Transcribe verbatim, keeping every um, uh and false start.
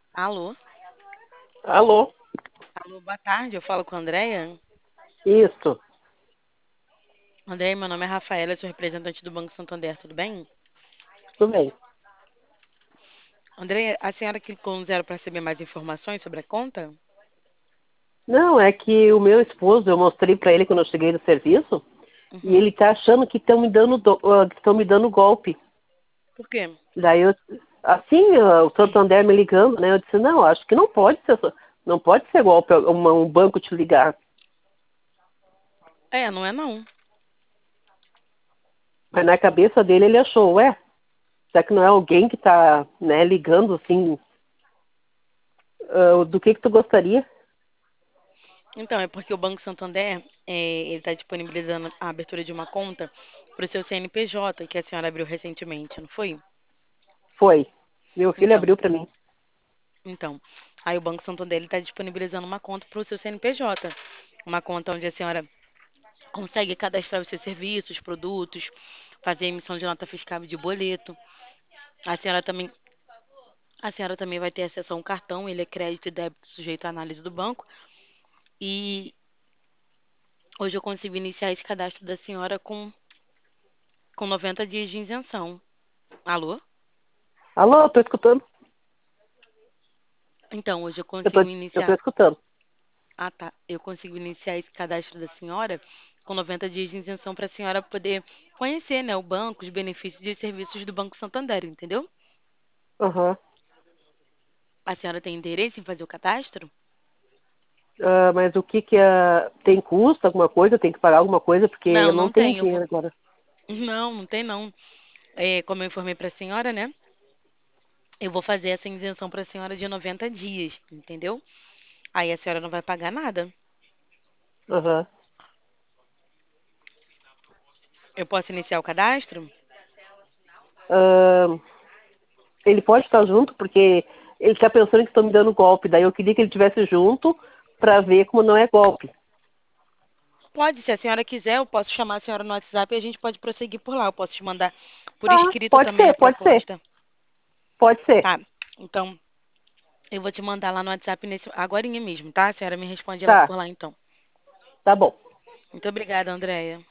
Alô? Alô? Alô, boa tarde, eu falo com a Andréia. Isso, Andréia, meu nome é Rafaela, eu sou representante do Banco Santander, tudo bem? tudo bem. Andréia, a senhora clicou no zero para saber mais informações sobre a conta? Não, é que o meu esposo, eu mostrei para ele quando eu cheguei no serviço, e Uhum. ele tá achando que estão me dando do- ah, que estão me dando golpe. Por quê? Daí eu, assim, ah, o Santander me ligando, né? Eu disse, não, acho que não pode ser, não pode ser golpe uma- um banco te ligar. É, não é não. Mas na cabeça dele ele achou, ué, será que não é alguém que tá, né, ligando assim, ah, do que que tu gostaria? Então, é porque o Banco Santander, é, ele está disponibilizando a abertura de uma conta para o seu C N P J, que a senhora abriu recentemente, não foi? Foi. Meu filho Então, abriu para mim. então, aí o Banco Santander está disponibilizando uma conta para o seu C N P J. Uma conta onde a senhora consegue cadastrar os seus serviços, produtos, fazer emissão de nota fiscal e de boleto. A senhora também, a senhora também vai ter acesso a um cartão, ele é crédito e débito sujeito à análise do banco. E hoje eu consigo iniciar esse cadastro da senhora com, com noventa dias de isenção. Alô? Alô, tô escutando? Então, hoje eu Eu tô, consigo eu tô iniciar. escutando. Ah, tá. Eu consigo iniciar esse cadastro da senhora com noventa dias de isenção para a senhora poder conhecer, né, o banco, os benefícios e os serviços do Banco Santander, entendeu? Aham. A senhora tem interesse em fazer o cadastro? Ah, mas o que que é, tem custo, alguma coisa, tem que pagar alguma coisa, porque Não, eu não não tenho tem. Eu dinheiro vou. agora. Não, não tem não. É, como eu informei para a senhora, né? Eu vou fazer essa isenção para a senhora de noventa dias, entendeu? Aí a senhora não vai pagar nada. Aham. Eu posso iniciar o cadastro? Ah, ele pode estar junto, porque ele está pensando que estão me dando golpe. Daí eu queria que ele estivesse junto para ver como não é golpe. Pode, se a senhora quiser, eu posso chamar a senhora no WhatsApp e a gente pode prosseguir por lá. Eu posso te mandar por Ah, escrito pode também a ser, pode ser, proposta. pode ser. Tá. Então, eu vou te mandar lá no WhatsApp nesse agorinha mesmo, tá? A senhora me responde lá Tá, por lá então. tá bom. Muito obrigada, Andréia.